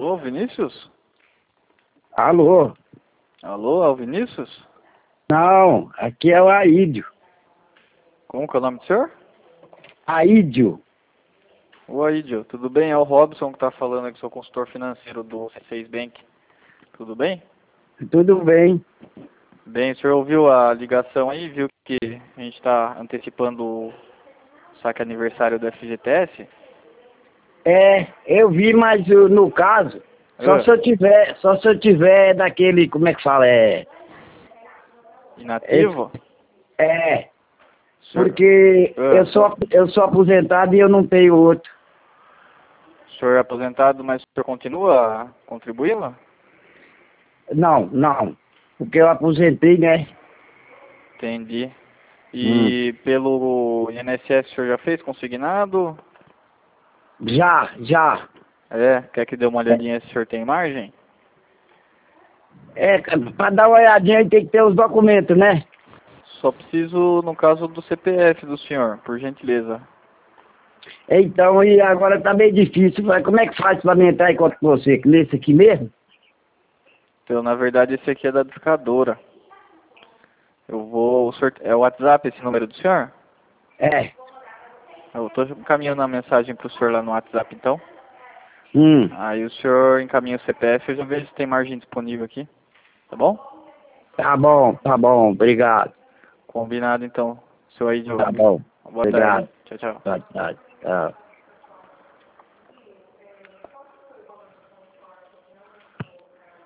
Alô, Vinícius? Alô? Alô, é o Vinícius? Não, aqui é o Aídio. Como que é o nome do senhor? Aídio. Ô, Aídio, tudo bem? É o Robson que tá falando aqui, sou consultor financeiro do C6 Bank. Tudo bem? Tudo bem? Bem, o senhor ouviu a ligação aí, viu que a gente está antecipando o saque aniversário do FGTS? Eu vi, mas no caso, Ah, só se eu tiver daquele, como é que fala? Esse, inativo? é, Senhor, porque ah, eu sou aposentado e eu não tenho outro. o senhor é aposentado, mas o senhor continua contribuindo? Não, não, porque eu aposentei, né? Entendi. Hum. E pelo INSS o senhor já fez consignado? Já. Quer que dê uma olhadinha se o senhor tem margem? Para dar uma olhadinha aí tem que ter os documentos, né? Só preciso, no caso do CPF do senhor, por gentileza. Então, e agora tá meio difícil. Como é que faz para mim entrar em contato com você? Nesse aqui mesmo? Então, na verdade, esse aqui é da educadora. É o WhatsApp esse número do senhor? É. Eu estou encaminhando a mensagem para o senhor lá no WhatsApp, então. Hum. Aí o senhor encaminha o CPF, eu já vejo se tem margem disponível aqui. Tá bom? Tá bom, obrigado. Combinado, então. Seu aí, Tá bom, boa tarde. obrigado. Tchau, tchau. Tá.